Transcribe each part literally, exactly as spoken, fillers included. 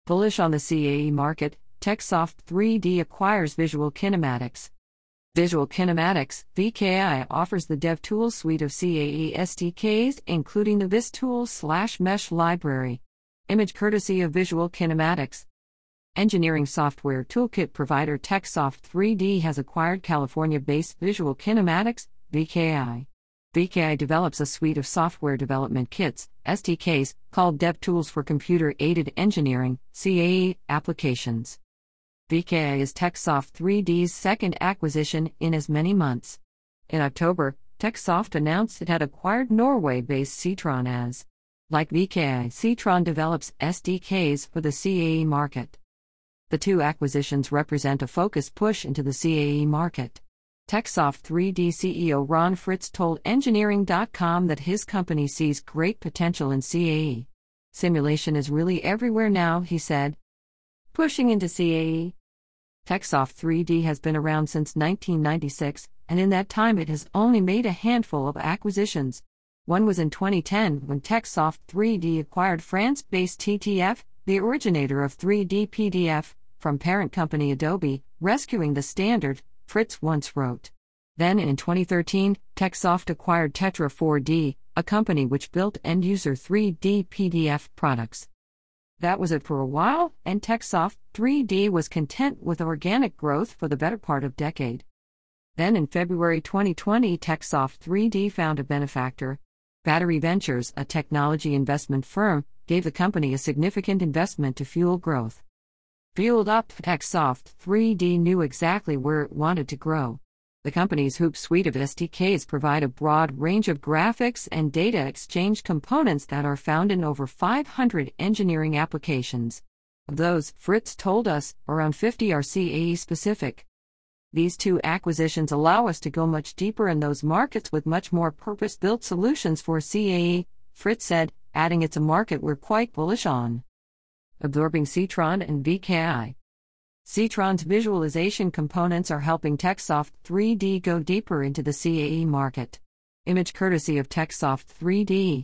Bullish on the C A E market, Techsoft three D acquires Visual Kinematics. Visual Kinematics, V K I, offers the DevTools suite of C A E S D Ks, including the VisTools slash Mesh library. Image courtesy of Visual Kinematics. Engineering software toolkit provider Techsoft three D has acquired California-based Visual Kinematics, V K I. V K I develops a suite of software development kits, S D Ks, called DevTools for computer-aided engineering, C A E, applications. V K I is Techsoft three D's second acquisition in as many months. In October, Techsoft announced it had acquired Norway-based Citron as. Like V K I, Citron develops S D Ks for the C A E market. The two acquisitions represent a focused push into the C A E market. Techsoft three D C E O Ron Fritz told Engineering dot com that his company sees great potential in C A E. Simulation is really everywhere now, he said. Pushing into C A E. Techsoft three D has been around since nineteen ninety-six, and in that time it has only made a handful of acquisitions. One was in twenty ten when Techsoft three D acquired France-based T T F, the originator of three D P D F, from parent company Adobe, rescuing the standard, Fritz once wrote. Then in twenty thirteen, Techsoft acquired Tetra four D, a company which built end-user three D P D F products. That was it for a while, and Techsoft three D was content with organic growth for the better part of decade. Then in February twenty twenty, Techsoft three D found a benefactor. Battery Ventures, a technology investment firm, gave the company a significant investment to fuel growth. Fueled up, Techsoft three D knew exactly where it wanted to grow. The company's Hoop suite of S D Ks provide a broad range of graphics and data exchange components that are found in over five hundred engineering applications. Of those, Fritz told us, around fifty are C A E specific. These two acquisitions allow us to go much deeper in those markets with much more purpose-built solutions for C A E, Fritz said, adding it's a market we're quite bullish on. Absorbing Citron and V K I. Citron's visualization components are helping Techsoft three D go deeper into the C A E market. Image courtesy of Techsoft three D.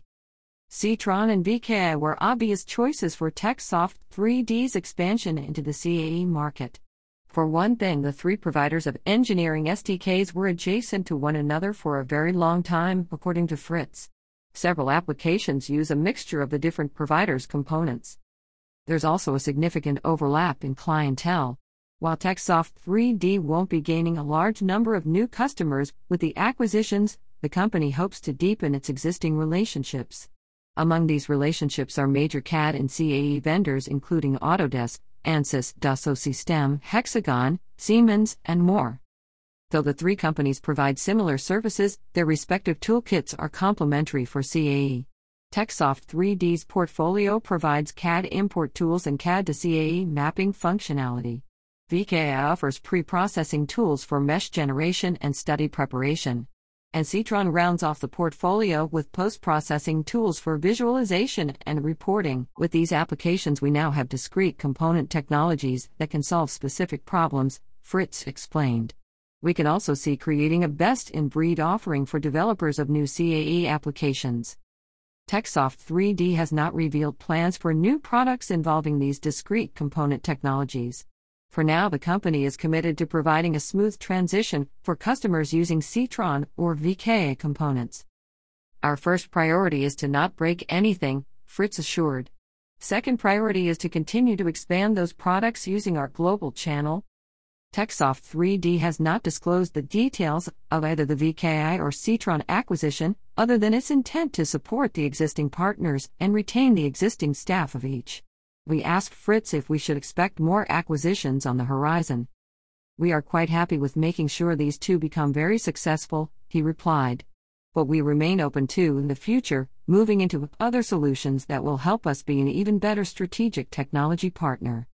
Citron and V K I were obvious choices for Techsoft three D's expansion into the C A E market. For one thing, the three providers of engineering S D Ks were adjacent to one another for a very long time, according to Fritz. Several applications use a mixture of the different providers' components. There's also a significant overlap in clientele. While Techsoft three D won't be gaining a large number of new customers with the acquisitions, the company hopes to deepen its existing relationships. Among these relationships are major C A D and C A E vendors including Autodesk, Ansys, Dassault Systèmes, Hexagon, Siemens, and more. Though the three companies provide similar services, their respective toolkits are complementary for C A E. Techsoft three D's portfolio provides C A D import tools and C A D to C A E mapping functionality. V K I offers pre-processing tools for mesh generation and study preparation. And Citron rounds off the portfolio with post-processing tools for visualization and reporting. With these applications, we now have discrete component technologies that can solve specific problems, Fritz explained. We can also see creating a best-in-breed offering for developers of new C A E applications. Techsoft three D has not revealed plans for new products involving these discrete component technologies. For now, the company is committed to providing a smooth transition for customers using Citron or V K I components. Our first priority is to not break anything, Fritz assured. Second priority is to continue to expand those products using our global channel. Techsoft three D has not disclosed the details of either the V K I or Citron acquisition, other than its intent to support the existing partners and retain the existing staff of each. We asked Fritz if we should expect more acquisitions on the horizon. We are quite happy with making sure these two become very successful, he replied. But we remain open to, in the future, moving into other solutions that will help us be an even better strategic technology partner.